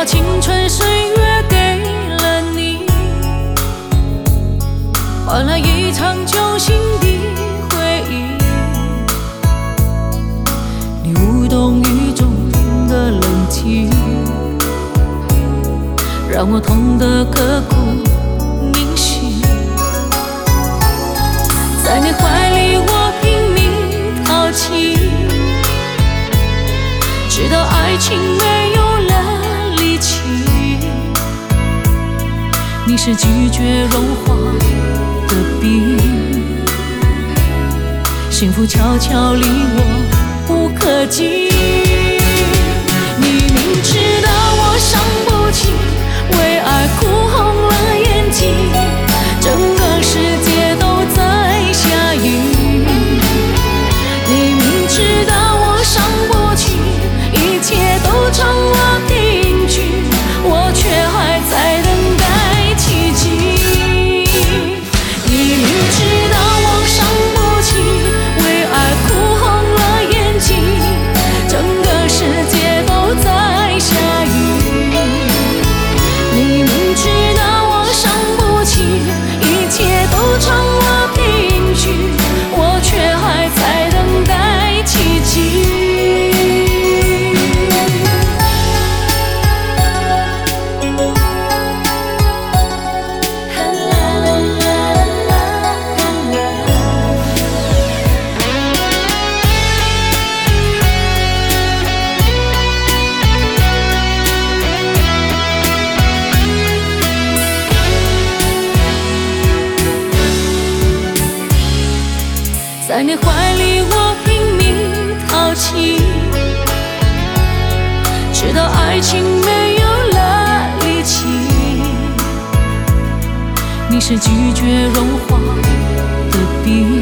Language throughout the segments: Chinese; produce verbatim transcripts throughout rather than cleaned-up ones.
青春岁月给了你，换来一场揪心的回忆。你无动于衷的冷静，让我痛得刻骨铭心。在你怀里我拼命淘气，直到爱情没有了力气。你是拒绝融化的冰，幸福悄悄离我无可及。你明知道我伤不起，为爱哭红了眼睛，整个世界都在下雨。你明知道我伤不起，一切都成了定局，我却还在等待奇迹。你明知道我伤不起，为爱哭红了眼睛，整个世界都在下雨。你明知道我伤不起，一切都成了定局，我却还在等待奇迹。在你怀里我拼命淘气，直到爱情没有了力气。你是拒绝融化的冰，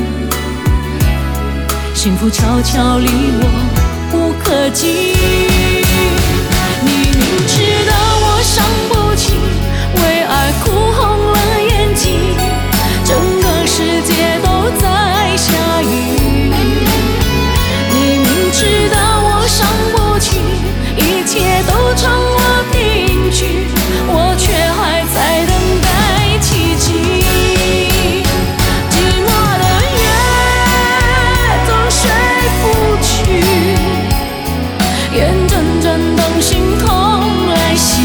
幸福悄悄离我无可及。你明知道我伤不起，为爱哭红了眼睛，整个世界都在下雨。你明知道我伤不起，一切都成了定局，我却还在等待奇迹。寂寞的夜总睡不去，眼睁睁等心痛来袭，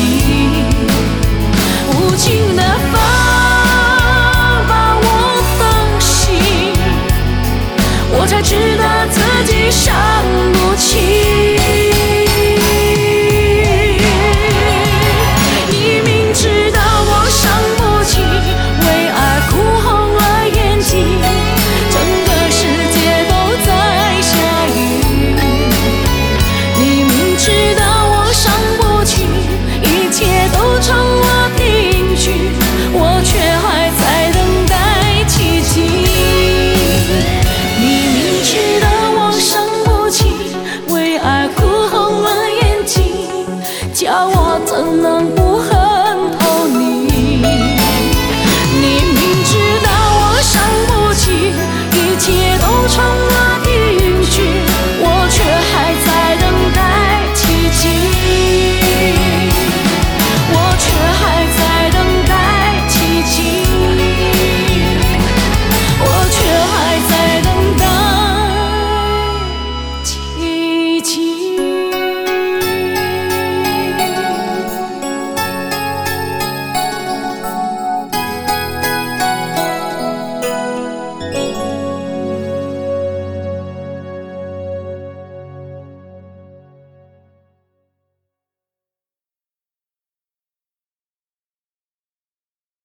无情的风把我等醒，我才知道自己伤不起。你明知道我伤不起，为爱哭红了眼睛，整个世界都在下雨。你明知道我伤不起，一切都成了定局，我却还在等待奇迹。你明知道我伤不起，为爱哭红了眼睛，叫我怎能不恨透你。你明知道我伤不起，一切都成了